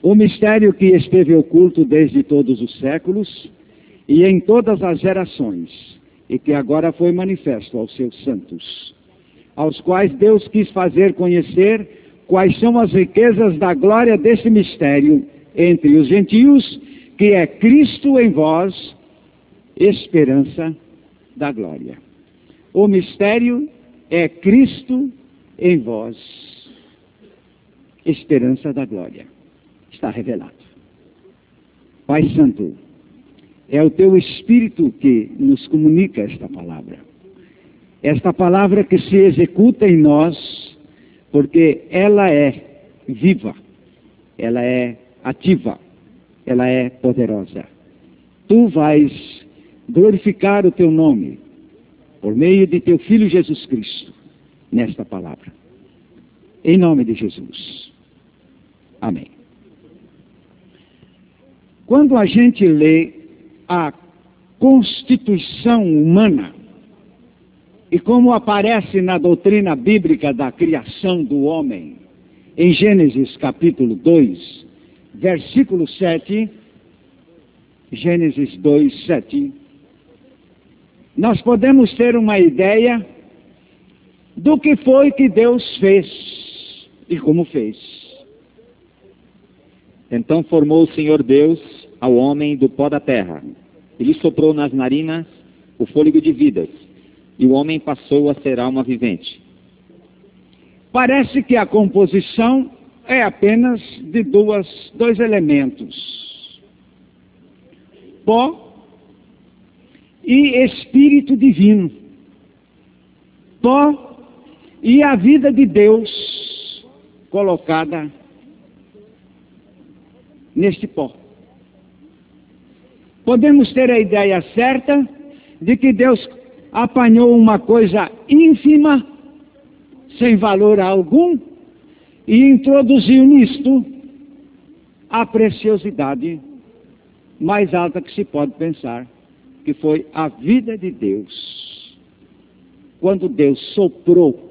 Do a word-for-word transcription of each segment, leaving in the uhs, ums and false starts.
O mistério que esteve oculto desde todos os séculos e em todas as gerações, e que agora foi manifesto aos seus santos, aos quais Deus quis fazer conhecer quais são as riquezas da glória desse mistério entre os gentios, que é Cristo em vós, esperança da glória. O mistério é Cristo em vós, esperança da glória. Está revelado. Pai Santo, é o Teu Espírito que nos comunica esta palavra. Esta palavra que se executa em nós, porque ela é viva, ela é ativa, ela é poderosa. Tu vais glorificar o Teu nome, por meio de Teu Filho Jesus Cristo, nesta palavra. Em nome de Jesus. Amém. Quando a gente lê a constituição humana, e como aparece na doutrina bíblica da criação do homem, em Gênesis capítulo dois, versículo sete, Gênesis dois, sete, nós podemos ter uma ideia do que foi que Deus fez e como fez. Então formou o Senhor Deus ao homem do pó da terra. Ele soprou nas narinas o fôlego de vidas, e o homem passou a ser alma vivente. Parece que a composição é apenas de duas, dois elementos: pó e espírito divino. Pó e a vida de Deus colocada neste pó. Podemos ter a ideia certa de que Deus apanhou uma coisa ínfima, sem valor algum, e introduziu nisto a preciosidade mais alta que se pode pensar, que foi a vida de Deus. Quando Deus soprou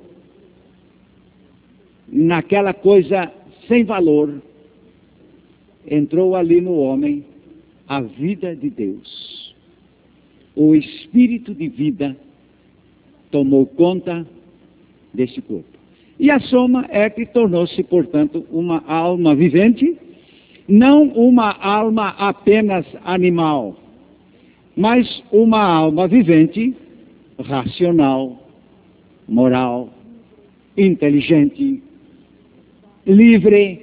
naquela coisa sem valor, entrou ali no homem a vida de Deus. O espírito de vida tomou conta deste corpo. E a soma é que tornou-se, portanto, uma alma vivente, não uma alma apenas animal, mas uma alma vivente, racional, moral, inteligente, livre,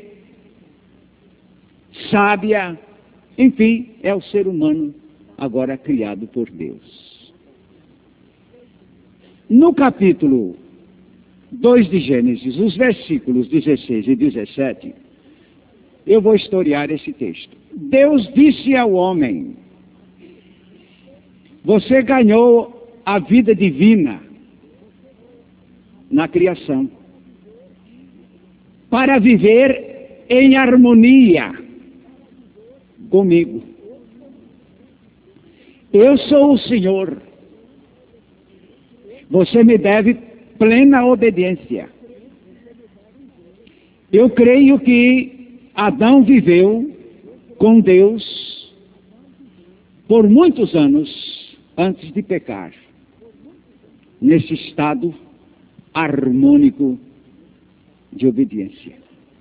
sábia, enfim, é o ser humano agora criado por Deus. No capítulo dois de Gênesis, os versículos dezesseis e dezessete, eu vou historiar esse texto. Deus disse ao homem: você ganhou a vida divina na criação, para viver em harmonia comigo. Eu sou o Senhor. Você me deve plena obediência. Eu creio que Adão viveu com Deus por muitos anos antes de pecar, nesse estado harmônico de obediência.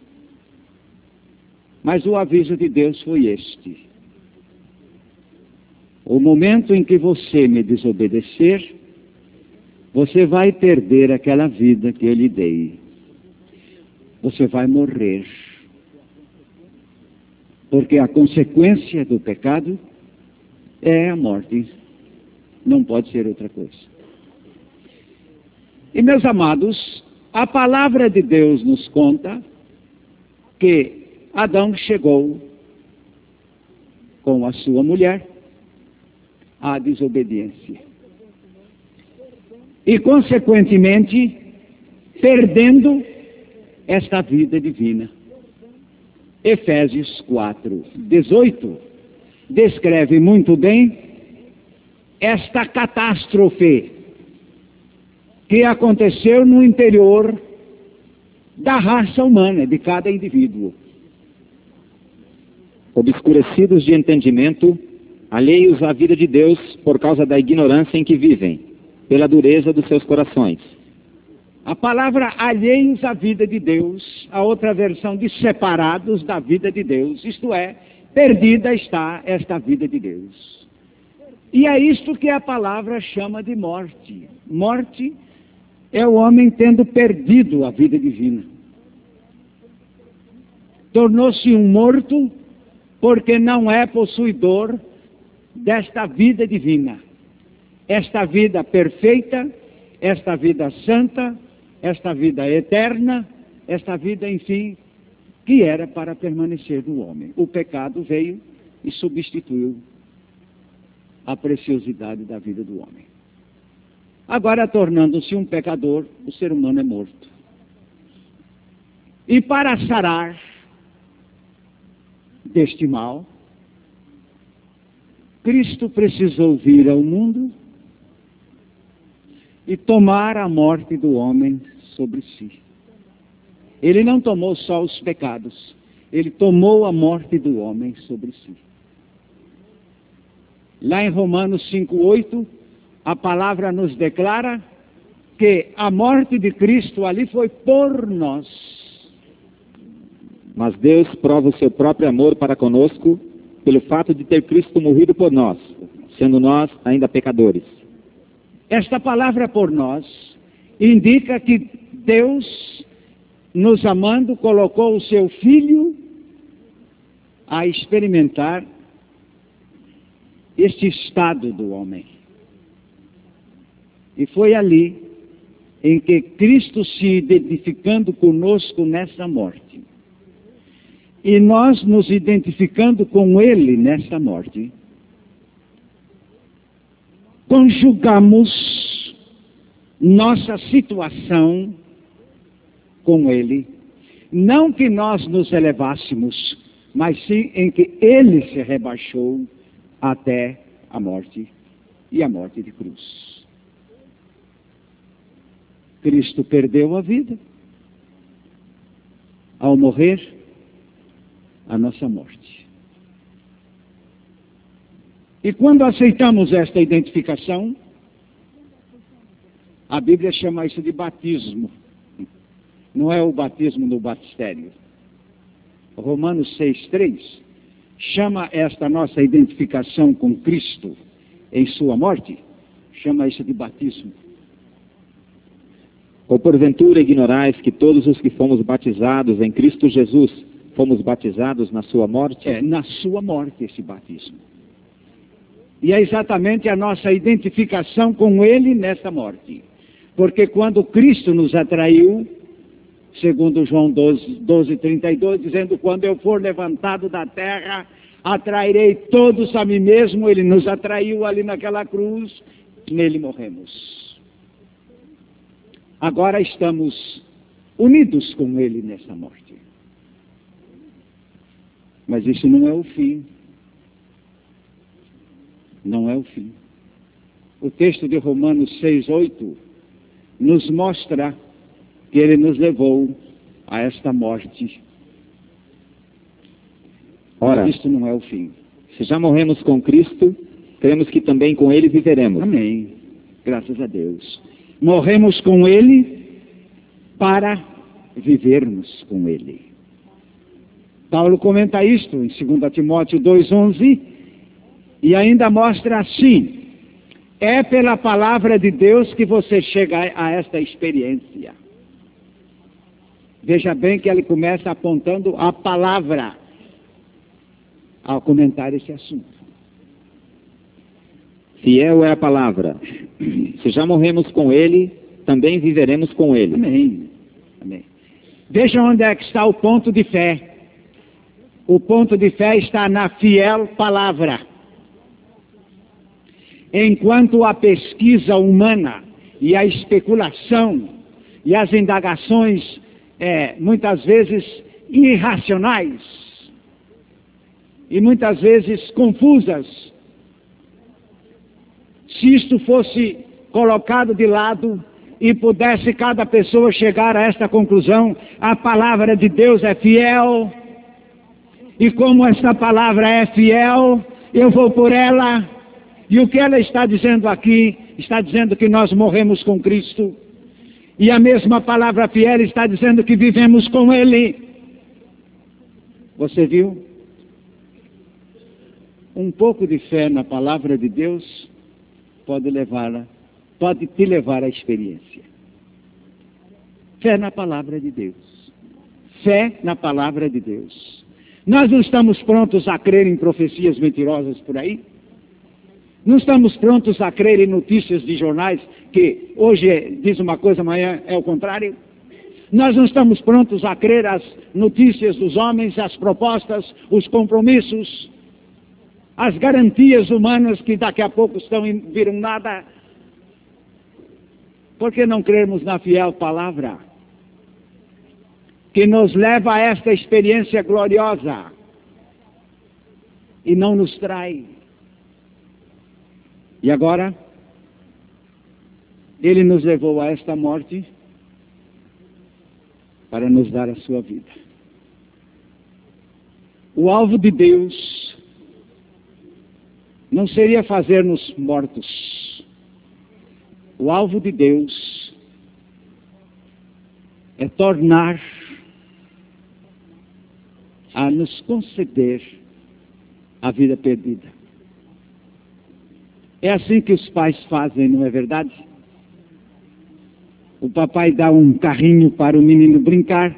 Mas o aviso de Deus foi este: o momento em que você me desobedecer, você vai perder aquela vida que eu lhe dei. Você vai morrer. Porque a consequência do pecado é a morte. Não pode ser outra coisa. E, meus amados, a palavra de Deus nos conta que Adão chegou com a sua mulher à desobediência. E, consequentemente, perdendo esta vida divina. Efésios quatro, dezoito descreve muito bem esta catástrofe que aconteceu no interior da raça humana, de cada indivíduo. obscurecidos de entendimento, alheios à vida de Deus por causa da ignorância em que vivem, pela dureza dos seus corações. A palavra alheios à vida de Deus, a outra versão de separados da vida de Deus, isto é, perdida está esta vida de Deus. E é isto que a palavra chama de morte. Morte é o homem tendo perdido a vida divina. Tornou-se um morto porque não é possuidor desta vida divina. Esta vida perfeita, esta vida santa, esta vida eterna, esta vida, enfim, que era para permanecer no homem. O pecado veio e substituiu a preciosidade da vida do homem. Agora, tornando-se um pecador, o ser humano é morto. E para sarar deste mal, Cristo precisou vir ao mundo e tomar a morte do homem sobre si. Ele não tomou só os pecados, ele tomou a morte do homem sobre si. Lá em Romanos cinco, oito, a palavra nos declara que a morte de Cristo ali foi por nós. Mas Deus prova o seu próprio amor para conosco pelo fato de ter Cristo morrido por nós, sendo nós ainda pecadores. Esta palavra por nós indica que Deus, nos amando, colocou o seu Filho a experimentar este estado do homem. E foi ali em que Cristo, se identificando conosco nessa morte, e nós nos identificando com Ele nessa morte, conjugamos nossa situação com Ele, não que nós nos elevássemos, mas sim em que Ele se rebaixou até a morte, e a morte de cruz. Cristo perdeu a vida ao morrer a nossa morte. E quando aceitamos esta identificação, a Bíblia chama isso de batismo. Não é o batismo no batistério. Romanos seis, três chama esta nossa identificação com Cristo em sua morte, chama isso de batismo. Ou porventura ignorais que todos os que fomos batizados em Cristo Jesus, fomos batizados na sua morte? É, na sua morte esse batismo. E é exatamente a nossa identificação com Ele nessa morte. Porque quando Cristo nos atraiu, segundo João doze, doze, trinta e dois, dizendo, quando eu for levantado da terra, atrairei todos a mim mesmo. Ele nos atraiu ali naquela cruz, nele morremos. Agora estamos unidos com Ele nessa morte. Mas isso não é o fim. Não é o fim. O texto de Romanos seis, oito nos mostra que Ele nos levou a esta morte. Ora, mas isto não é o fim. Se já morremos com Cristo, cremos que também com Ele viveremos. Amém. Graças a Deus. Morremos com Ele para vivermos com Ele. Paulo comenta isto em dois Timóteo dois, onze, e ainda mostra assim: é pela palavra de Deus que você chega a esta experiência. Veja bem que ele começa apontando a palavra ao comentar esse assunto. Fiel é a palavra. Se já morremos com Ele, também viveremos com Ele. Amém. Amém. Veja onde é que está o ponto de fé. O ponto de fé está na fiel palavra. Enquanto a pesquisa humana e a especulação e as indagações, é, muitas vezes irracionais e muitas vezes confusas, se isto fosse colocado de lado e pudesse cada pessoa chegar a esta conclusão, a palavra de Deus é fiel, E como esta palavra é fiel, eu vou por ela. E o que ela está dizendo aqui, está dizendo que nós morremos com Cristo. E a mesma palavra fiel está dizendo que vivemos com Ele. Você viu? Um pouco de fé na palavra de Deus pode levá-la, pode te levar à experiência. Fé na palavra de Deus. Fé na palavra de Deus. Nós não estamos prontos a crer em profecias mentirosas por aí? Não estamos prontos a crer em notícias de jornais que hoje é, diz uma coisa, amanhã é o contrário? Nós não estamos prontos a crer as notícias dos homens, as propostas, os compromissos, as garantias humanas que daqui a pouco estão em, viram nada? Por que não crermos na fiel palavra que nos leva a esta experiência gloriosa e não nos trai? E agora, Ele nos levou a esta morte para nos dar a sua vida. O alvo de Deus não seria fazer-nos mortos. O alvo de Deus é tornar a nos conceder a vida perdida. É assim que os pais fazem, não é verdade? O papai dá um carrinho para o menino brincar.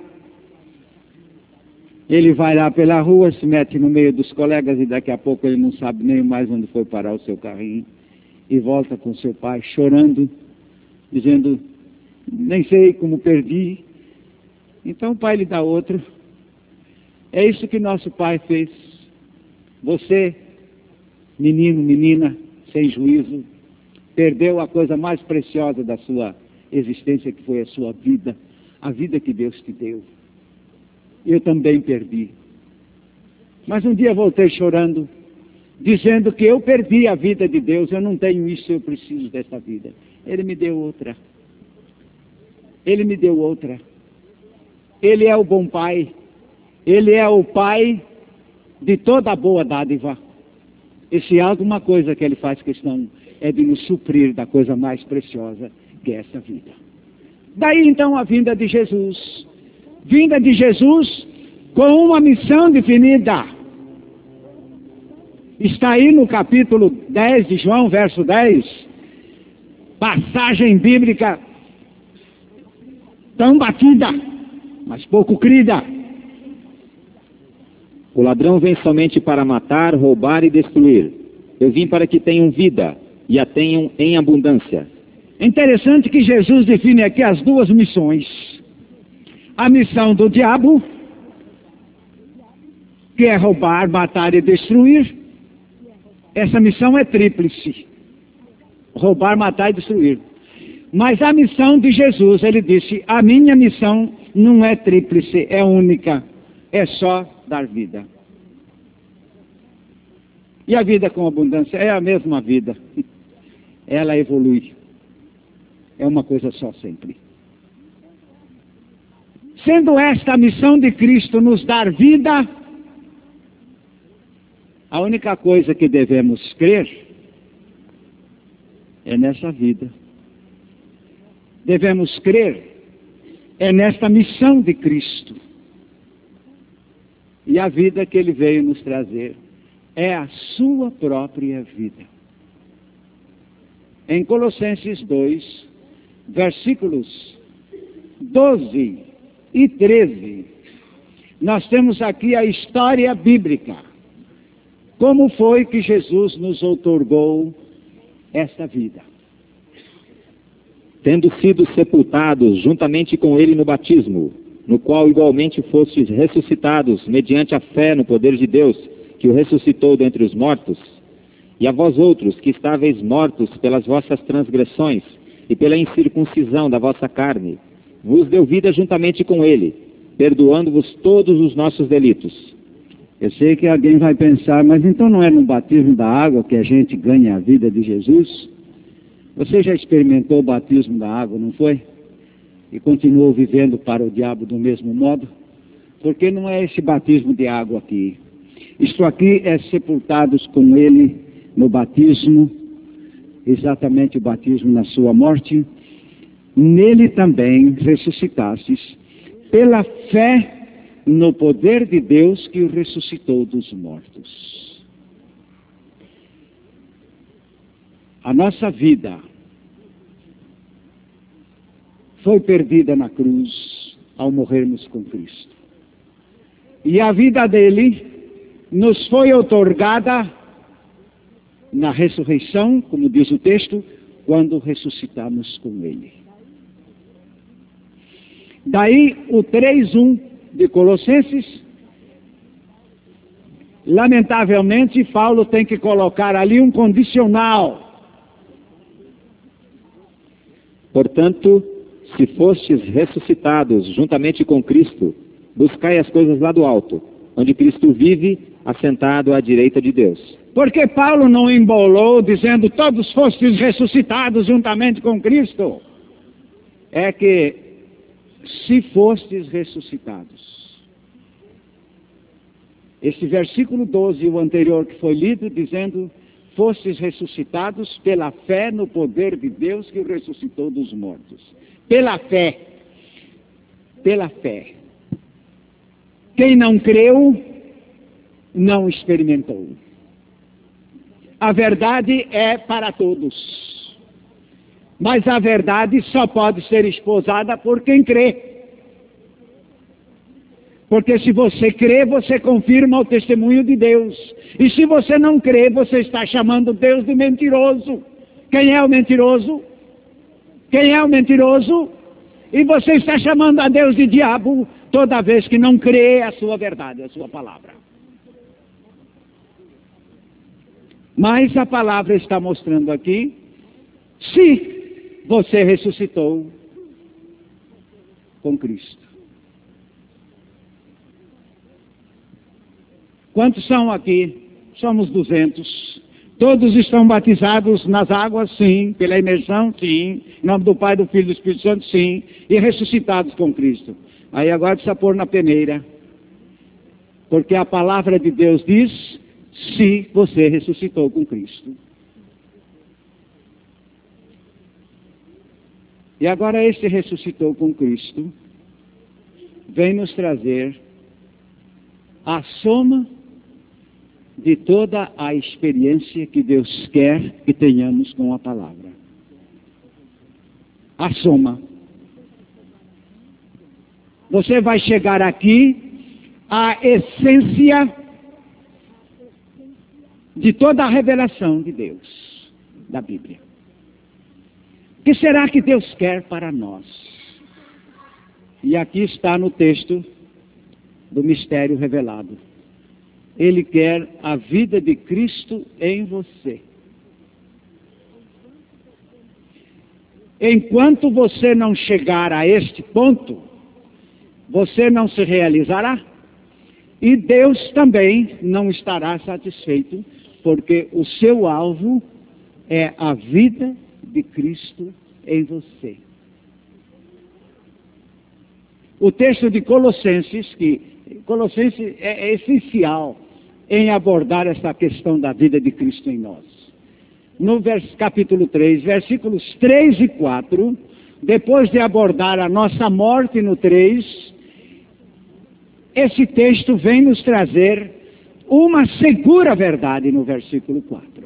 Ele vai lá pela rua, se mete no meio dos colegas e daqui a pouco ele não sabe nem mais onde foi parar o seu carrinho. E volta com seu pai chorando, dizendo, nem sei como perdi. Então o pai lhe dá outro. É isso que nosso pai fez. Você, menino, menina, sem juízo, perdeu a coisa mais preciosa da sua existência, que foi a sua vida, a vida que Deus te deu. Eu também perdi. Mas um dia voltei chorando, dizendo que eu perdi a vida de Deus, eu não tenho isso, eu preciso dessa vida. Ele me deu outra. Ele me deu outra. Ele é o bom pai. Ele é o pai de toda a boa dádiva. E se há alguma coisa que Ele faz questão, é de nos suprir da coisa mais preciosa, que é essa vida. Daí então a vinda de Jesus. Vinda de Jesus com uma missão definida. Está aí no capítulo dez de João, verso dez. Passagem bíblica tão batida, mas pouco crida. O ladrão vem somente para matar, roubar e destruir. Eu vim para que tenham vida e a tenham em abundância. É interessante que Jesus define aqui as duas missões. A missão do diabo, que é roubar, matar e destruir. Essa missão é tríplice. Roubar, matar e destruir. Mas a missão de Jesus, Ele disse, a minha missão não é tríplice, é única. É só dar vida. E a vida com abundância é a mesma vida. Ela evolui. É uma coisa só sempre. Sendo esta a missão de Cristo nos dar vida, a única coisa que devemos crer é nessa vida. Devemos crer é nesta missão de Cristo. E a vida que Ele veio nos trazer é a sua própria vida. Em Colossenses dois, versículos doze e treze, nós temos aqui a história bíblica. Como foi que Jesus nos outorgou esta vida? Tendo sido sepultados juntamente com Ele no batismo, no qual igualmente fostes ressuscitados mediante a fé no poder de Deus, que o ressuscitou dentre os mortos, e a vós outros que estáveis mortos pelas vossas transgressões e pela incircuncisão da vossa carne, vos deu vida juntamente com Ele, perdoando-vos todos os nossos delitos. Eu sei que alguém vai pensar, mas então não é no batismo da água que a gente ganha a vida de Jesus? Você já experimentou o batismo da água, não foi? E continuou vivendo para o diabo do mesmo modo? Porque não é esse batismo de água aqui. Isto aqui é sepultados com ele no batismo, exatamente o batismo na sua morte. Nele também ressuscitastes, pela fé no poder de Deus que o ressuscitou dos mortos. A nossa vida foi perdida na cruz ao morrermos com Cristo. E a vida dele nos foi outorgada na ressurreição, como diz o texto, quando ressuscitamos com ele. Daí o três um de Colossenses, lamentavelmente, Paulo tem que colocar ali um condicional. Portanto, se fostes ressuscitados juntamente com Cristo, buscai as coisas lá do alto, onde Cristo vive, assentado à direita de Deus. Porque Paulo não embolou dizendo todos fostes ressuscitados juntamente com Cristo. É que se fostes ressuscitados. Esse versículo doze, o anterior que foi lido, dizendo fostes ressuscitados pela fé no poder de Deus que o ressuscitou dos mortos. Pela fé. Pela fé. Quem não creu, não experimentou. A verdade é para todos. Mas a verdade só pode ser esposada por quem crê. Porque se você crê, você confirma o testemunho de Deus. E se você não crê, você está chamando Deus de mentiroso. Quem é o mentiroso? Quem é o mentiroso? E você está chamando a Deus de diabo toda vez que não crê a sua verdade, a sua palavra. Mas a palavra está mostrando aqui, se você ressuscitou com Cristo. Quantos são aqui? Somos duzentos. Todos estão batizados nas águas? Sim. Pela imersão? Sim. Em nome do Pai, do Filho e do Espírito Santo? Sim. E ressuscitados com Cristo. Aí agora precisa pôr na peneira. Porque a palavra de Deus diz, se você ressuscitou com Cristo. E agora esse ressuscitou com Cristo vem nos trazer a soma de toda a experiência que Deus quer que tenhamos com a palavra. A soma. Você vai chegar aqui à essência de toda a revelação de Deus, da Bíblia. O que será que Deus quer para nós? E aqui está no texto do mistério revelado. Ele quer a vida de Cristo em você. Enquanto você não chegar a este ponto, você não se realizará. E Deus também não estará satisfeito, porque o seu alvo é a vida de Cristo em você. O texto de Colossenses, que Colossenses é, é essencial em abordar essa questão da vida de Cristo em nós. No vers, capítulo três, versículos três e quatro, depois de abordar a nossa morte no três, esse texto vem nos trazer uma segura verdade no versículo quatro.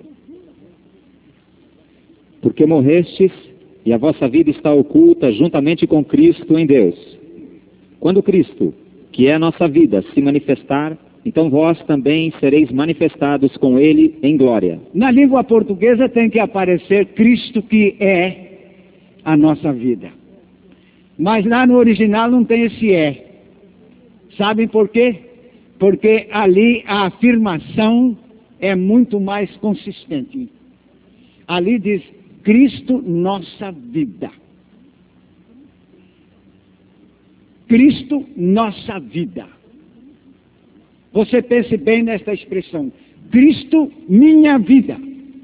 Porque morrestes e a vossa vida está oculta juntamente com Cristo em Deus. Quando Cristo, que é a nossa vida, se manifestar, então vós também sereis manifestados com Ele em glória. Na língua portuguesa tem que aparecer Cristo que é a nossa vida. Mas lá no original não tem esse é. Sabem por quê? Porque ali a afirmação é muito mais consistente. Ali diz, Cristo, nossa vida. Cristo, nossa vida. Você pense bem nesta expressão. Cristo, minha vida.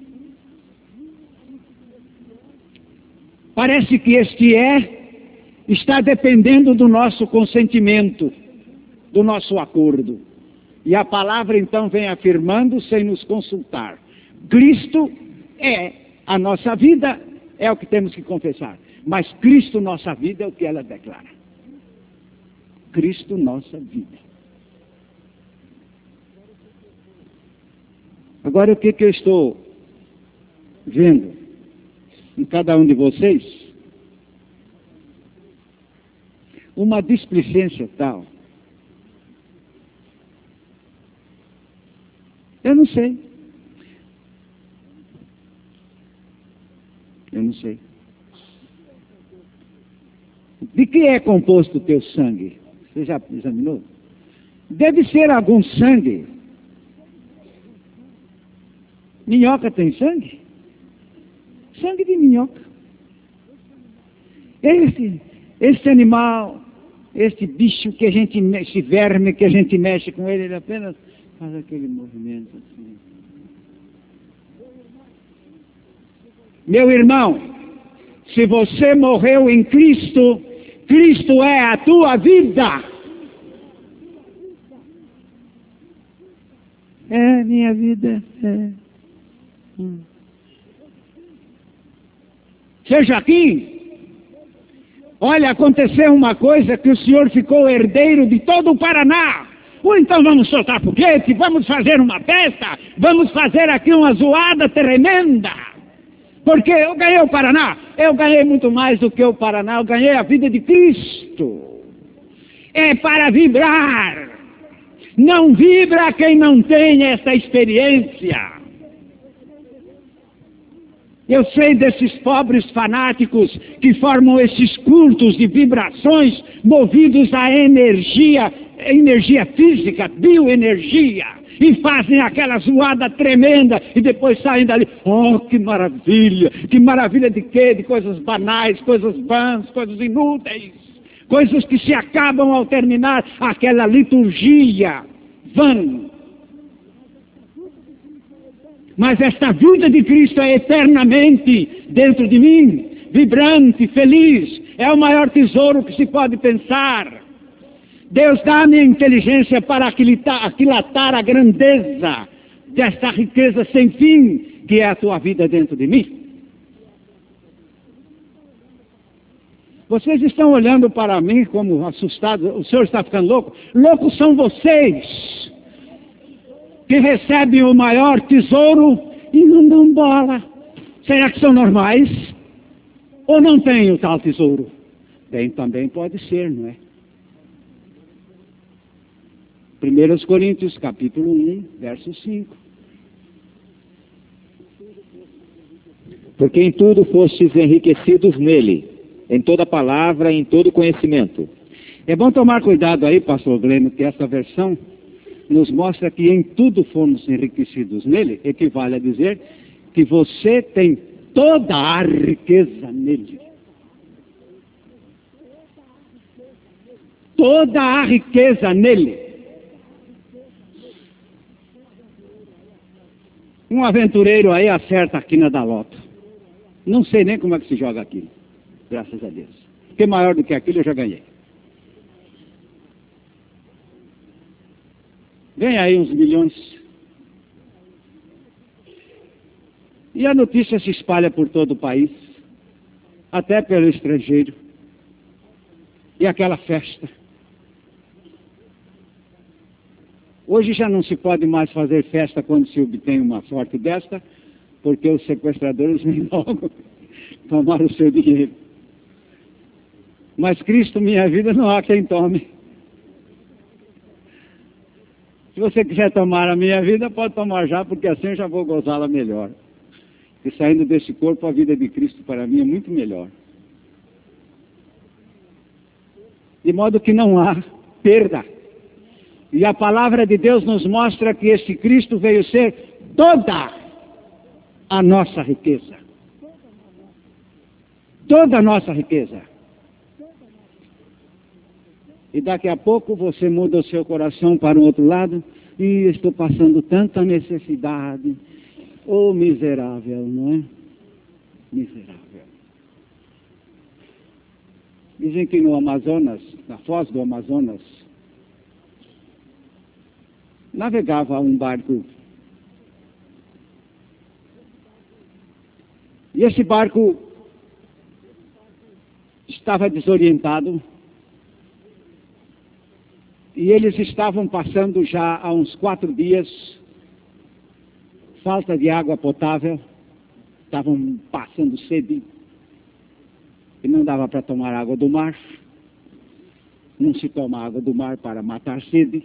Parece que este é está dependendo do nosso consentimento, do nosso acordo. E a palavra então vem afirmando sem nos consultar. Cristo é a nossa vida, é o que temos que confessar. Mas Cristo, nossa vida, é o que ela declara. Cristo, nossa vida. Agora, o que, que eu estou vendo em cada um de vocês? Uma displicência tal. Eu não sei. Eu não sei. De que é composto o teu sangue? Você já examinou? Deve ser algum sangue. Minhoca tem sangue? Sangue de minhoca. Esse, esse animal, esse bicho que a gente mexe, esse verme que a gente mexe com ele, ele apenas faz aquele movimento assim. Meu irmão, se você morreu em Cristo, Cristo é a tua vida. É minha vida. É. Hum. Seja aqui. Olha, aconteceu uma coisa que o senhor ficou herdeiro de todo o Paraná. Ou então vamos soltar foguete, vamos fazer uma festa, vamos fazer aqui uma zoada tremenda. Porque eu ganhei o Paraná, eu ganhei muito mais do que o Paraná, eu ganhei a vida de Cristo. É para vibrar. Não vibra quem não tem essa experiência. Eu sei desses pobres fanáticos que formam esses cultos de vibrações movidos à energia, energia física, bioenergia. E fazem aquela zoada tremenda e depois saem dali. Oh, que maravilha! Que maravilha de quê? De coisas banais, coisas vãs, coisas inúteis. Coisas que se acabam ao terminar aquela liturgia vã. Mas esta vida de Cristo é eternamente dentro de mim, vibrante, feliz. É o maior tesouro que se pode pensar. Deus dá-me a inteligência para aquilatar a grandeza desta riqueza sem fim, que é a tua vida dentro de mim. Vocês estão olhando para mim como assustados. O senhor está ficando louco? Loucos são vocês, que recebem o maior tesouro e não dão bola. Será que são normais? Ou não têm o tal tesouro? Bem, também pode ser, não é? primeira Coríntios, capítulo um, verso cinco. Porque em tudo fostes enriquecidos nele, em toda palavra e em todo conhecimento. É bom tomar cuidado aí, pastor Glênio, que essa versão nos mostra que em tudo fomos enriquecidos nele, equivale a dizer que você tem toda a riqueza nele. Toda a riqueza nele. Um aventureiro aí acerta a quina da loto. Não sei nem como é que se joga aquilo. Graças a Deus. Porque maior do que aquilo eu já ganhei. Vem aí uns milhões. E a notícia se espalha por todo o país. Até pelo estrangeiro. E aquela festa. Hoje já não se pode mais fazer festa quando se obtém uma sorte desta, porque os sequestradores vêm logo tomar o seu dinheiro. Mas Cristo, minha vida, não há quem tome. Se você quiser tomar a minha vida, pode tomar já, porque assim eu já vou gozá-la melhor. E saindo desse corpo, a vida de Cristo para mim é muito melhor. De modo que não há perda. E a palavra de Deus nos mostra que esse Cristo veio ser toda a nossa riqueza. Toda a nossa riqueza. E daqui a pouco você muda o seu coração para o outro lado. E estou passando tanta necessidade. Oh, miserável, não é? Miserável. Dizem que no Amazonas, na foz do Amazonas, navegava um barco. E esse barco estava desorientado. E eles estavam passando já há uns quatro dias, falta de água potável, estavam passando sede, e não dava para tomar água do mar. Não se toma água do mar para matar sede.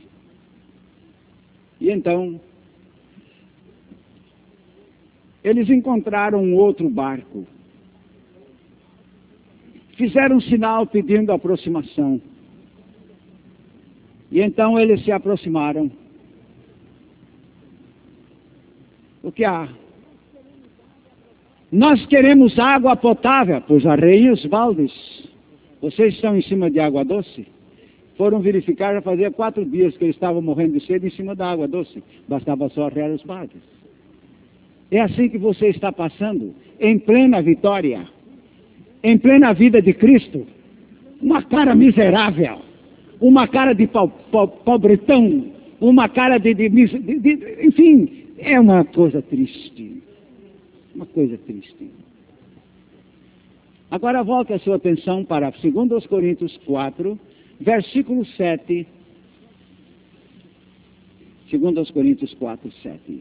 E então, eles encontraram um outro barco. Fizeram um sinal pedindo aproximação. E então eles se aproximaram. O que há? Nós queremos água potável. Pois arreiem os baldes. Vocês estão em cima de água doce? Foram verificar, já fazia quatro dias que eles estavam morrendo de sede em cima da água doce. Bastava só arrear os baldes. É assim que você está passando, em plena vitória, em plena vida de Cristo. Uma cara miserável, uma cara de po po pobretão, uma cara de, de, de, de... Enfim, é uma coisa triste. Uma coisa triste. Agora volte a sua atenção para dois Coríntios quatro, versículo sete. dois Coríntios quatro, sete.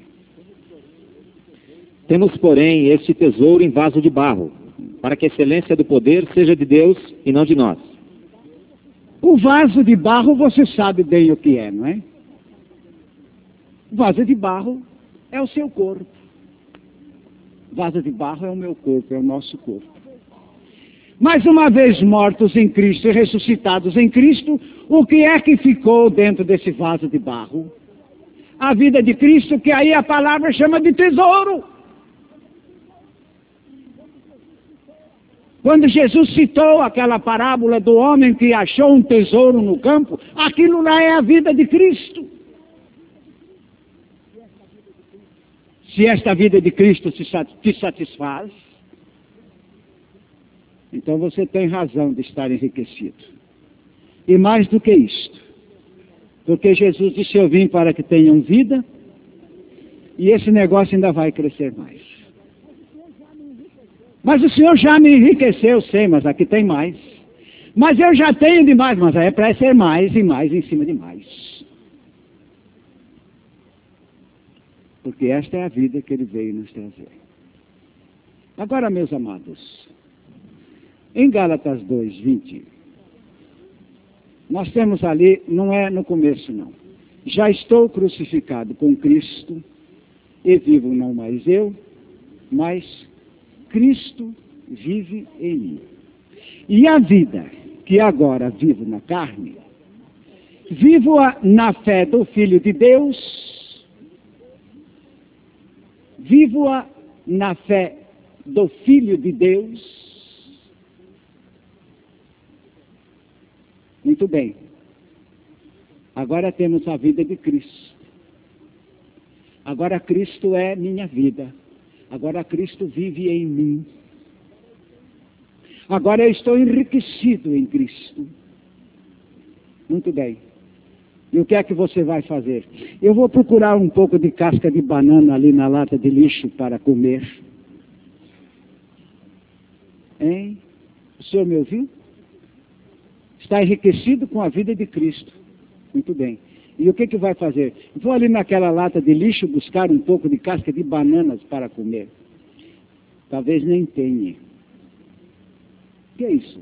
Temos, porém, este tesouro em vaso de barro, para que a excelência do poder seja de Deus e não de nós. O vaso de barro você sabe bem o que é, não é? O vaso de barro é o seu corpo. O vaso de barro é o meu corpo, é o nosso corpo. Mas uma vez mortos em Cristo e ressuscitados em Cristo, o que é que ficou dentro desse vaso de barro? A vida de Cristo, que aí a palavra chama de tesouro. Quando Jesus citou aquela parábola do homem que achou um tesouro no campo, aquilo lá é a vida de Cristo. Se esta vida de Cristo te satisfaz, então você tem razão de estar enriquecido. E mais do que isto, porque Jesus disse: eu vim para que tenham vida, e esse negócio ainda vai crescer mais. Mas o Senhor já me enriqueceu, sei, mas aqui tem mais. Mas eu já tenho demais, mas é para ser mais e mais em cima de mais. Porque esta é a vida que Ele veio nos trazer. Agora, meus amados, em Gálatas dois, vinte, nós temos ali, não é no começo não, já estou crucificado com Cristo, e vivo não mais eu, mas Cristo vive em mim. E a vida que agora vivo na carne, vivo-a na fé do Filho de Deus, vivo-a na fé do Filho de Deus. Muito bem. Agora temos a vida de Cristo. Agora Cristo é minha vida. Agora Cristo vive em mim. Agora eu estou enriquecido em Cristo. Muito bem. E o que é que você vai fazer? Eu vou procurar um pouco de casca de banana ali na lata de lixo para comer. Hein? O senhor me ouviu? Está enriquecido com a vida de Cristo. Muito bem. E o que que vai fazer? Vou ali naquela lata de lixo buscar um pouco de casca de bananas para comer. Talvez nem tenha. O que é isso?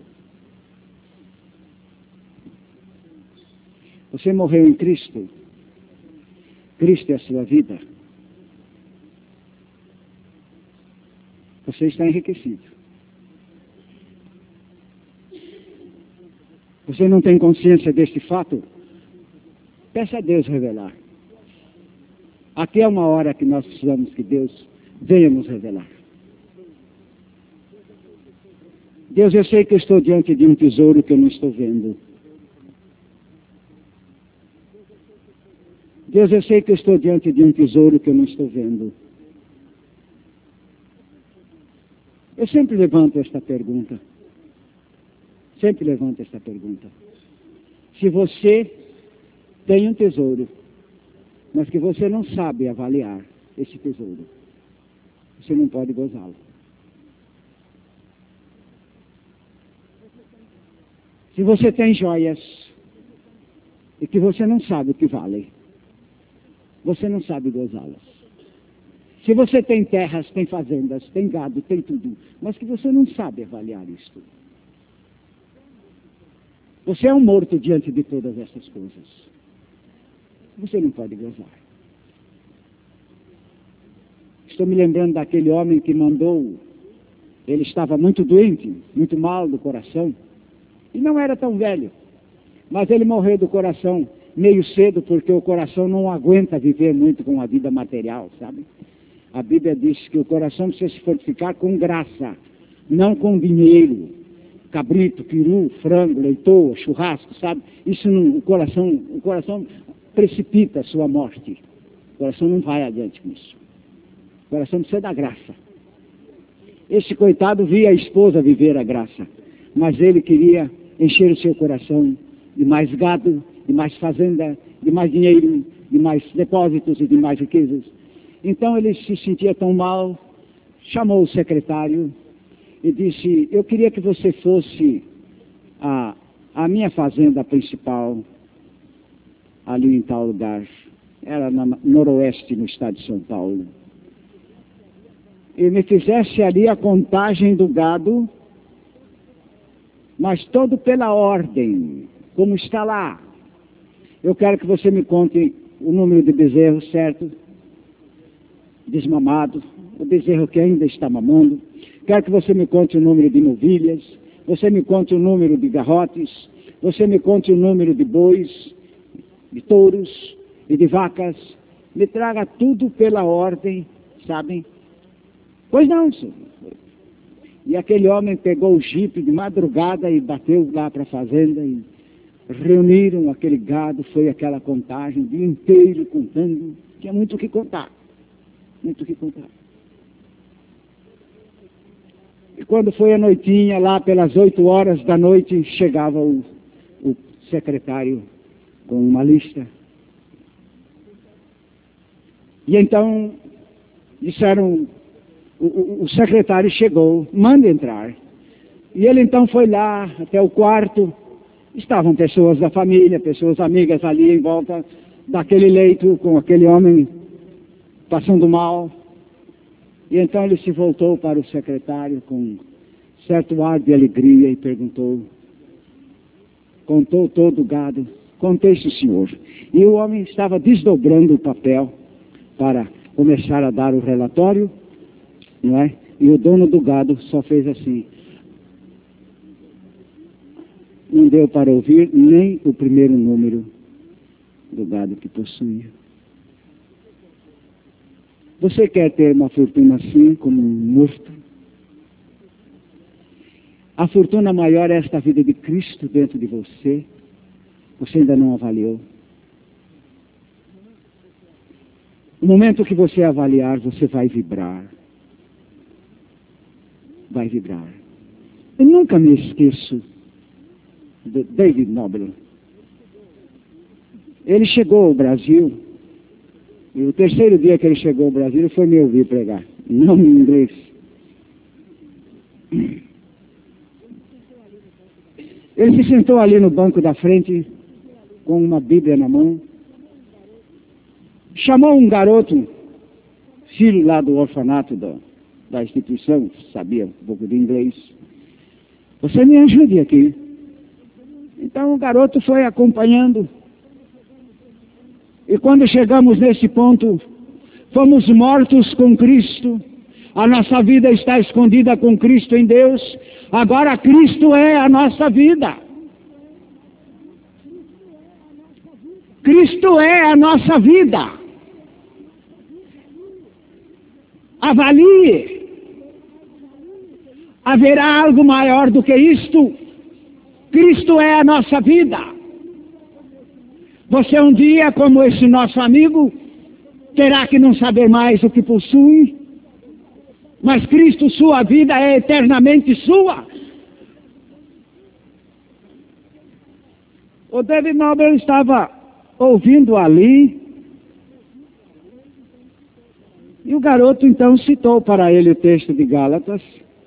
Você morreu em Cristo. Cristo é a sua vida. Você está enriquecido. Você não tem consciência deste fato? Peça a Deus revelar. Aqui é uma hora que nós precisamos que Deus venha nos revelar. Deus, eu sei que eu estou diante de um tesouro que eu não estou vendo. Deus, eu sei que eu estou diante de um tesouro que eu não estou vendo. Eu sempre levanto esta pergunta. Sempre levanto esta pergunta. Se você tem um tesouro mas que você não sabe avaliar esse tesouro, você não pode gozá-lo. Se você tem joias e que você não sabe o que valem, você não sabe gozá-las. Se você tem terras, tem fazendas, tem gado, tem tudo, mas que você não sabe avaliar isto, você é um morto diante de todas essas coisas. Você não pode gozar. Estou me lembrando daquele homem que mandou, ele estava muito doente, muito mal do coração, e não era tão velho, mas ele morreu do coração meio cedo, porque o coração não aguenta viver muito com a vida material, sabe? A Bíblia diz que o coração precisa se fortificar com graça, não com dinheiro. Cabrito, peru, frango, leitoa, churrasco, sabe? Isso não, o coração, o coração precipita a sua morte. O coração não vai adiante com isso. O coração precisa da graça. Esse coitado via a esposa viver a graça, mas ele queria encher o seu coração de mais gado, de mais fazenda, de mais dinheiro, de mais depósitos e de mais riquezas. Então ele se sentia tão mal, chamou o secretário e disse: eu queria que você fosse a, a minha fazenda principal, ali em tal lugar. Era no noroeste, no estado de São Paulo. E me fizesse ali a contagem do gado, mas todo pela ordem, como está lá. Eu quero que você me conte o número de bezerros, certo? Desmamado, o bezerro que ainda está mamando. Quero que você me conte o número de novilhas, você me conte o número de garrotes, você me conte o número de bois, de touros e de vacas. Me traga tudo pela ordem, sabem? Pois não, senhor. E aquele homem pegou o jipe de madrugada e bateu lá para a fazenda e reuniram aquele gado, foi aquela contagem, o dia inteiro contando. Tinha muito o que contar, muito o que contar. E quando foi a noitinha, lá pelas oito horas da noite, chegava o, o secretário com uma lista. E então disseram, o, o, o secretário chegou, manda entrar. E ele então foi lá até o quarto, estavam pessoas da família, pessoas amigas ali em volta daquele leito, com aquele homem passando mal. E então ele se voltou para o secretário com certo ar de alegria e perguntou, contou todo o gado. Contei isso, senhor. E o homem estava desdobrando o papel para começar a dar o relatório, não é? E o dono do gado só fez assim. Não deu para ouvir nem o primeiro número do gado que possuía. Você quer ter uma fortuna assim, como um morto? A fortuna maior é esta vida de Cristo dentro de você. Você ainda não avaliou. No momento que você avaliar, você vai vibrar. Vai vibrar. Eu nunca me esqueço de David Noble. Ele chegou ao Brasil. E o terceiro dia que ele chegou ao Brasil, ele foi me ouvir pregar, não em inglês. Ele se sentou ali no banco da frente, com uma Bíblia na mão, chamou um garoto, filho lá do orfanato da, da instituição, sabia um pouco de inglês. Você me ajude aqui. Então o garoto foi acompanhando. E quando chegamos nesse ponto, fomos mortos com Cristo, a nossa vida está escondida com Cristo em Deus, agora Cristo é a nossa vida. Cristo é a nossa vida. Avalie. Haverá algo maior do que isto? Cristo é a nossa vida. Você um dia, como esse nosso amigo, terá que não saber mais o que possui, mas Cristo, sua vida é eternamente sua. O David Noble estava ouvindo ali, E o garoto então citou para ele o texto de Gálatas.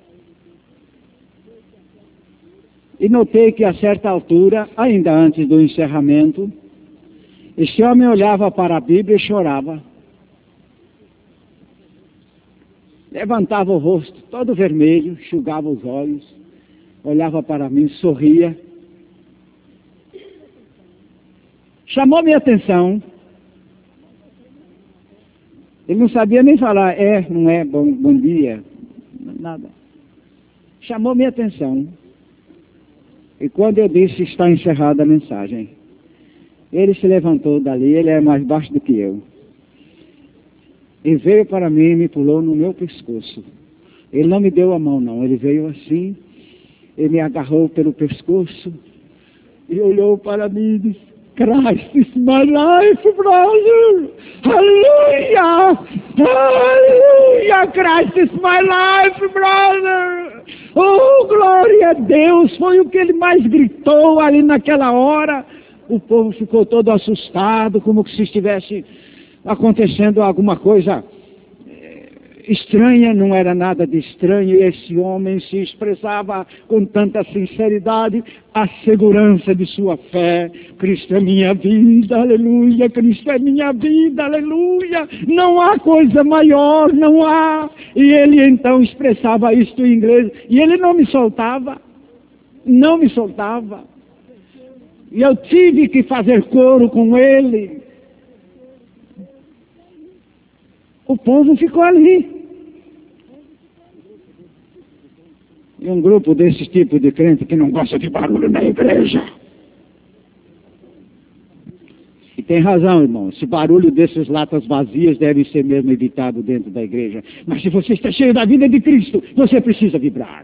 E notei que a certa altura, ainda antes do encerramento, este homem olhava para a Bíblia e chorava. Levantava o rosto todo vermelho, enxugava os olhos, olhava para mim, sorria. Chamou minha atenção. Ele não sabia nem falar, é, não é, bom, bom dia, nada. Chamou minha atenção. E quando eu disse, está encerrada a mensagem, ele se levantou dali, ele é mais baixo do que eu. E veio para mim e me pulou no meu pescoço. Ele não me deu a mão, não. Ele veio assim, ele me agarrou pelo pescoço e olhou para mim e disse, Christ is my life, brother! Aleluia! Aleluia! Christ is my life, brother! Oh, glória a Deus! Foi o que ele mais gritou ali naquela hora. O povo ficou todo assustado, como se estivesse acontecendo alguma coisa estranha. Não era nada de estranho. E esse homem se expressava com tanta sinceridade a segurança de sua fé. Cristo é minha vida, aleluia. Cristo é minha vida, aleluia. Não há coisa maior, não há. E ele então expressava isto em inglês. E ele não me soltava, não me soltava. E eu tive que fazer coro com ele. O povo ficou ali. E um grupo desse tipo de crente que não gosta de barulho na igreja. E tem razão, irmão. Esse barulho desses latas vazias deve ser mesmo evitado dentro da igreja. Mas se você está cheio da vida de Cristo, você precisa vibrar.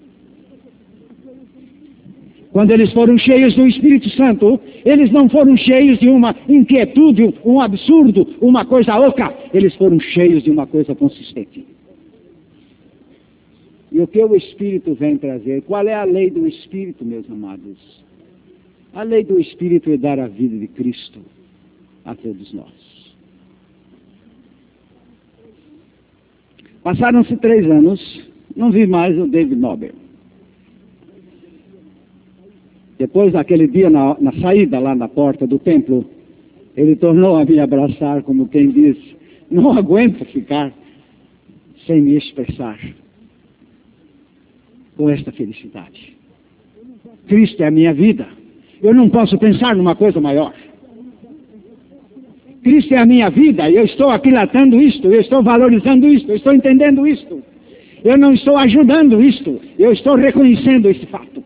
Quando eles foram cheios do Espírito Santo, eles não foram cheios de uma inquietude, um absurdo, uma coisa oca. Eles foram cheios de uma coisa consistente. E o que o Espírito vem trazer? Qual é a lei do Espírito, meus amados? A lei do Espírito é dar a vida de Cristo a todos nós. Passaram-se três anos, não vi mais o David Nobel. Depois daquele dia, na, na saída lá na porta do templo, ele tornou a me abraçar, como quem diz, não aguento ficar sem me expressar com esta felicidade. Cristo é a minha vida. Eu não posso pensar numa coisa maior. Cristo é a minha vida, e eu estou aquilatando isto, eu estou valorizando isto, eu estou entendendo isto. Eu não estou ajudando isto, eu estou reconhecendo esse fato.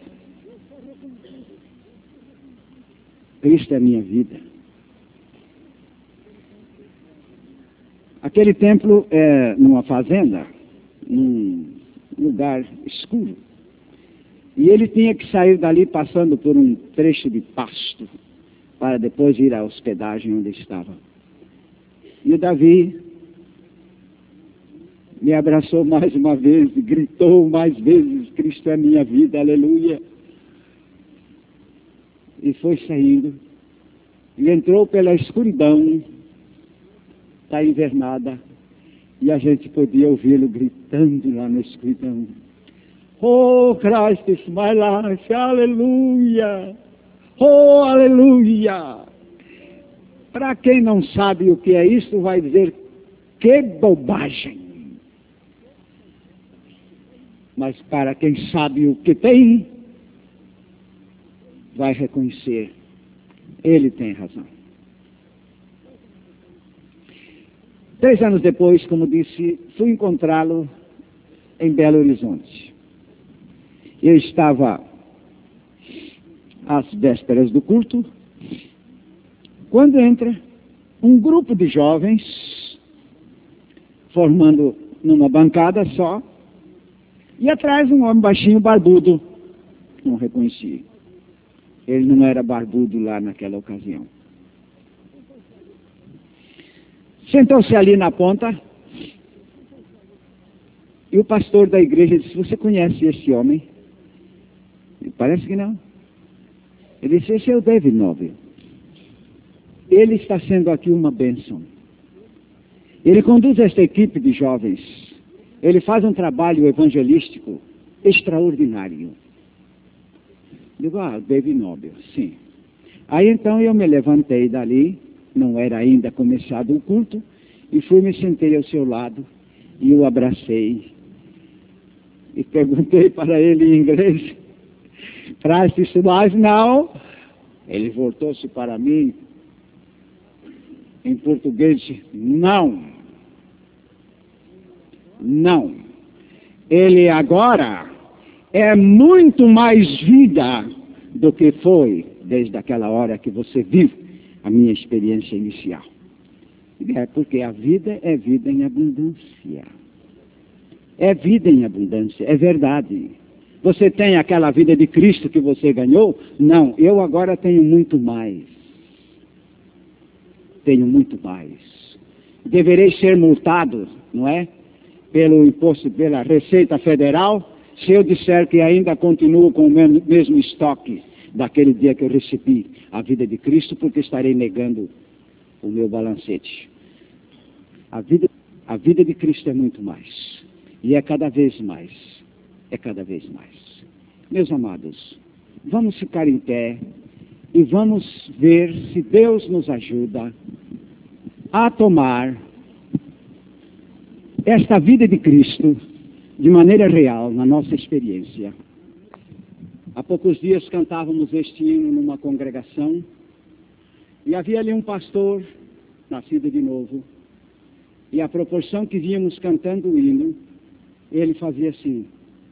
Cristo é a minha vida. Aquele templo é numa fazenda, num lugar escuro. E ele tinha que sair dali passando por um trecho de pasto, para depois ir à hospedagem onde estava. E o Davi me abraçou mais uma vez, e gritou mais vezes, Cristo é a minha vida, aleluia. E foi saindo, e entrou pela escuridão da invernada, e a gente podia ouvi-lo gritando lá na escuridão. Oh, Christ is my life, aleluia, oh, aleluia. Para quem não sabe o que é isso, vai dizer, que bobagem. Mas para quem sabe o que tem, vai reconhecer, ele tem razão. Três anos depois, como disse, fui encontrá-lo em Belo Horizonte. Eu estava às vésperas do culto, quando entra um grupo de jovens, formando numa bancada só, e atrás um homem baixinho, barbudo, não reconheci. Ele não era barbudo lá naquela ocasião. Sentou-se ali na ponta, e o pastor da igreja disse, você conhece esse homem? Ele, parece que não. Ele disse, esse é o David Nobel. Ele está sendo aqui uma bênção. Ele conduz esta equipe de jovens. Ele faz um trabalho evangelístico extraordinário. Digo, ah, David Nobel, sim. Aí então eu me levantei dali, não era ainda começado o culto, e fui me sentei ao seu lado e o abracei. E perguntei para ele em inglês, traz isso mais? Não. Ele voltou-se para mim, em português, não. Não. Ele agora é muito mais vida do que foi desde aquela hora que você viu a minha experiência inicial. É porque a vida é vida em abundância. É vida em abundância, é verdade. Você tem aquela vida de Cristo que você ganhou? Não, eu agora tenho muito mais. Tenho muito mais. Deverei ser multado, não é? Pelo imposto, pela Receita Federal, se eu disser que ainda continuo com o mesmo estoque daquele dia que eu recebi a vida de Cristo, porque estarei negando o meu balancete. A vida, a vida de Cristo é muito mais. E é cada vez mais. É cada vez mais. Meus amados, vamos ficar em pé e vamos ver se Deus nos ajuda a tomar esta vida de Cristo de maneira real na nossa experiência. Há poucos dias cantávamos este hino numa congregação e havia ali um pastor nascido de novo e à proporção que víamos cantando o hino, ele fazia assim.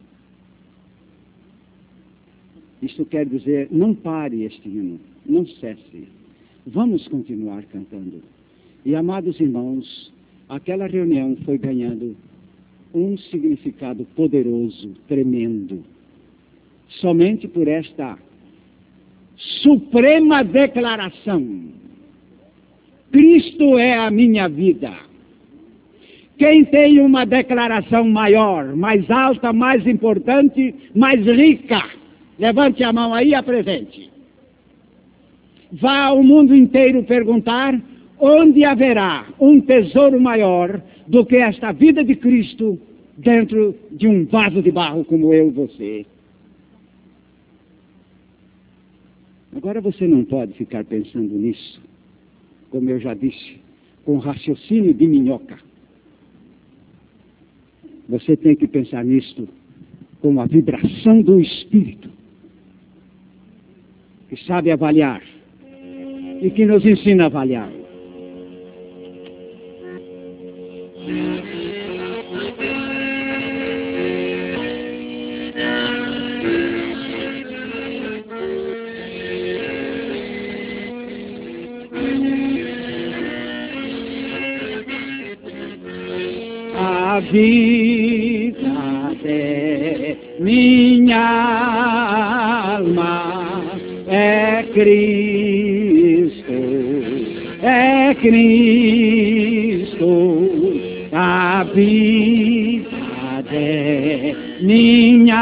Isto quer dizer, não pare este hino, não cesse. Vamos continuar cantando. E, amados irmãos, aquela reunião foi ganhando um significado poderoso, tremendo. Somente por esta suprema declaração. Cristo é a minha vida. Quem tem uma declaração maior, mais alta, mais importante, mais rica, levante a mão aí e apresente. Vá ao mundo inteiro perguntar onde haverá um tesouro maior do que esta vida de Cristo dentro de um vaso de barro como eu e você. Agora você não pode ficar pensando nisso, como eu já disse, com raciocínio de minhoca. Você tem que pensar nisto com a vibração do Espírito, que sabe avaliar e que nos ensina a avaliar. A vida de minha alma é Cristo, é Cristo. A vida de minha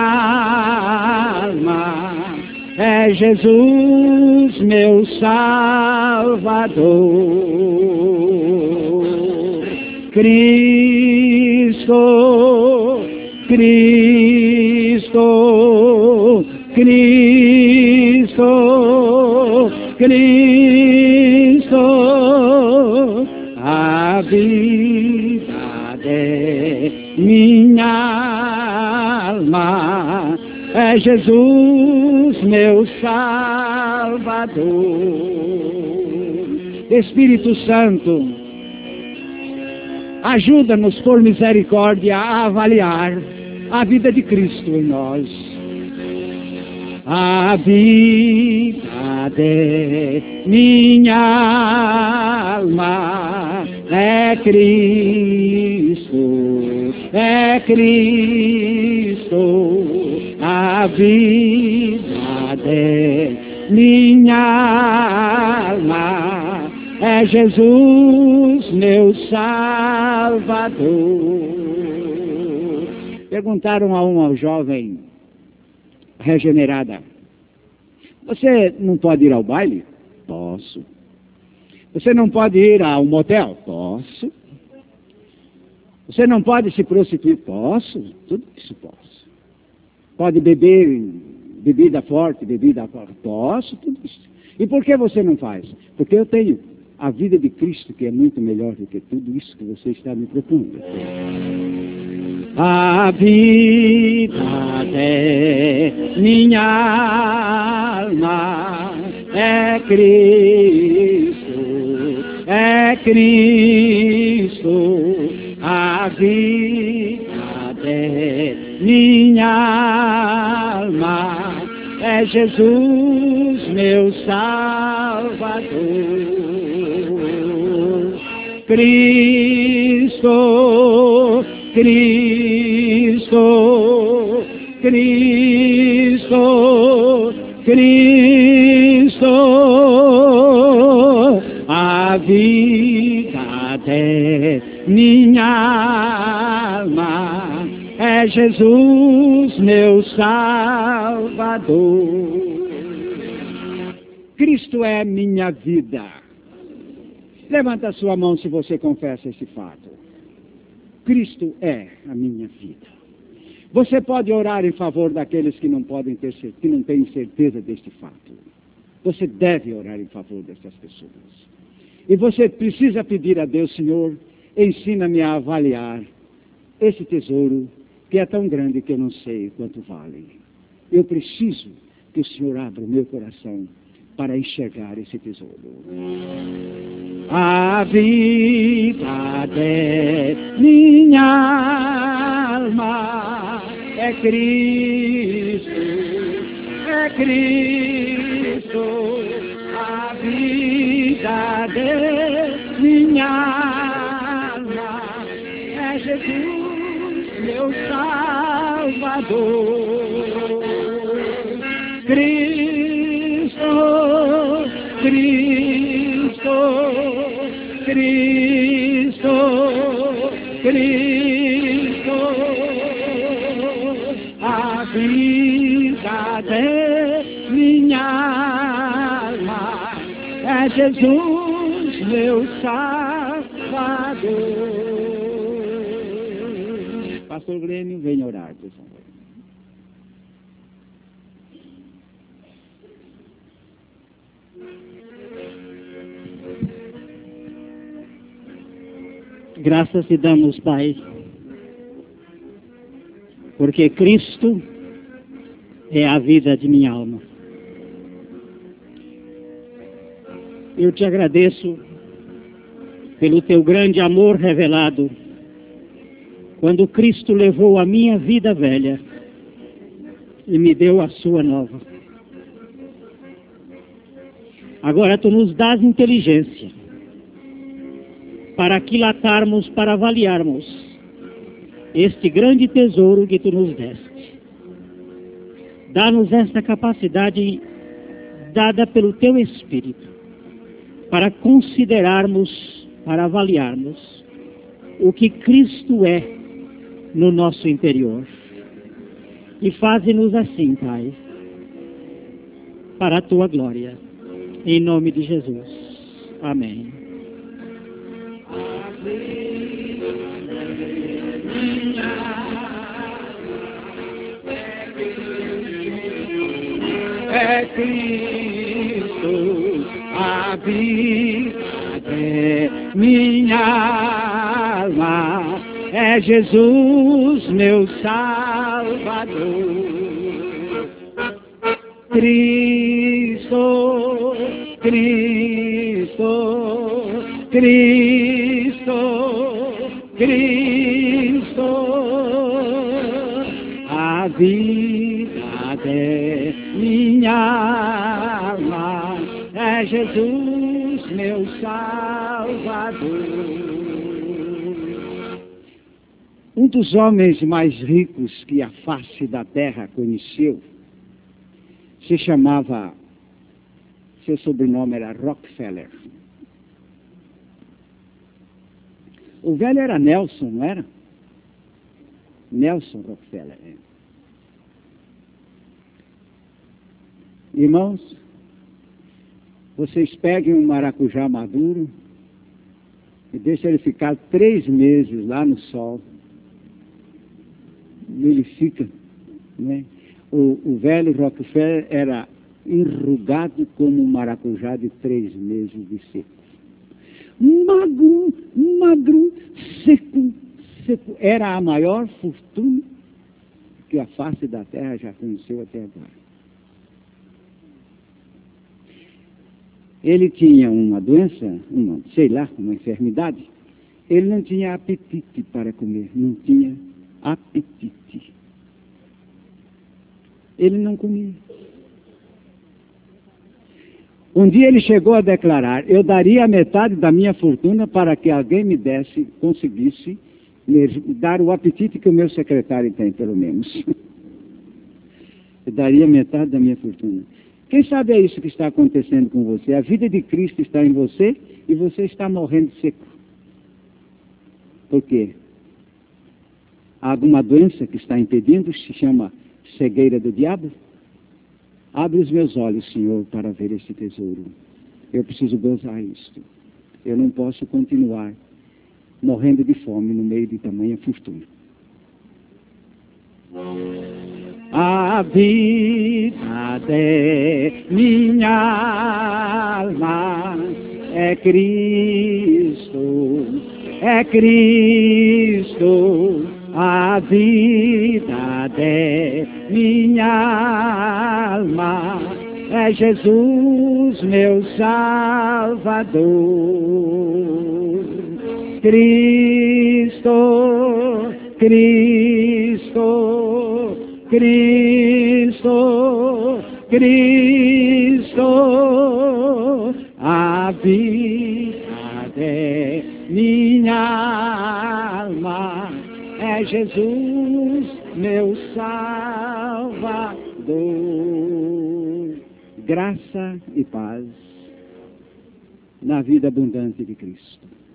alma é Jesus, meu Salvador. Cristo, Cristo, Cristo, Cristo, a vida de minha alma é Jesus, meu Salvador. Espírito Santo, ajuda-nos por misericórdia a avaliar a vida de Cristo em nós. A vida de minha alma é Cristo, é Cristo. A vida de minha alma é Jesus, meu Salvador. Perguntaram a uma jovem regenerada: você não pode ir ao baile? Posso. Você não pode ir ao motel? Posso. Você não pode se prostituir? Posso, tudo isso posso. Pode beber bebida forte, bebida forte? Posso, tudo isso. E por que você não faz? Porque eu tenho a vida de Cristo, que é muito melhor do que tudo isso que você está me propondo. A vida de minha alma é Cristo, é Cristo. A vida de minha alma é Jesus, meu Salvador. Cristo, Cristo, Cristo, Cristo, a vida de minha alma é Jesus, meu Salvador. Cristo é minha vida. Levanta a sua mão se você confessa esse fato. Cristo é a minha vida. Você pode orar em favor daqueles que não podem ter, que não têm certeza deste fato. Você deve orar em favor dessas pessoas. E você precisa pedir a Deus, Senhor, ensina-me a avaliar esse tesouro que é tão grande que eu não sei quanto vale. Eu preciso que o Senhor abra o meu coração para enxergar esse tesouro. A vida de minha alma é Cristo, é Cristo. A vida de minha alma é Jesus, meu Salvador. Cristo, Cristo, Cristo, Cristo, a vida de minha alma é Jesus, meu Salvador. Pastor Glênio, venha orar, por favor. Graças te damos, Pai, porque Cristo é a vida de minha alma. Eu te agradeço pelo teu grande amor revelado, quando Cristo levou a minha vida velha e me deu a sua nova. Agora tu nos dás inteligência para aquilatarmos, para avaliarmos este grande tesouro que tu nos deste. Dá-nos esta capacidade dada pelo teu Espírito para considerarmos, para avaliarmos o que Cristo é no nosso interior. E faze-nos assim, Pai, para a tua glória. Em nome de Jesus. Amém. É Cristo, a vida de minha alma, é Jesus, meu Salvador. Cristo, Cristo, Cristo, Cristo, a vida de minha alma é Jesus, meu Salvador. Um dos homens mais ricos que a face da terra conheceu se chamava, seu sobrenome era Rockefeller. O velho era Nelson, não era? Nelson Rockefeller. Irmãos, vocês peguem um maracujá maduro e deixa ele ficar três meses lá no sol. Ele fica, né? O, o velho Rockefeller era enrugado como um maracujá de três meses de seco. Magro, magro, seco, seco. Era a maior fortuna que a face da terra já conheceu até agora. Ele tinha uma doença, uma, sei lá, uma enfermidade. Ele não tinha apetite para comer, não tinha apetite. Ele não comia. Um dia ele chegou a declarar: eu daria a metade da minha fortuna para que alguém me desse, conseguisse me dar o apetite que o meu secretário tem, pelo menos. Eu daria metade da minha fortuna. Quem sabe é isso que está acontecendo com você? A vida de Cristo está em você e você está morrendo seco. Por quê? Há alguma doença que está impedindo, se chama cegueira do diabo? Abre os meus olhos, Senhor, para ver este tesouro. Eu preciso gozar isto. Eu não posso continuar morrendo de fome no meio de tamanha fortuna. A vida de minha alma é Cristo, é Cristo. A vida de minha alma é Jesus, meu Salvador. Cristo, Cristo, Cristo, Cristo, a vida de minha alma é Jesus, meu Salvador. Graça e paz na vida abundante de Cristo.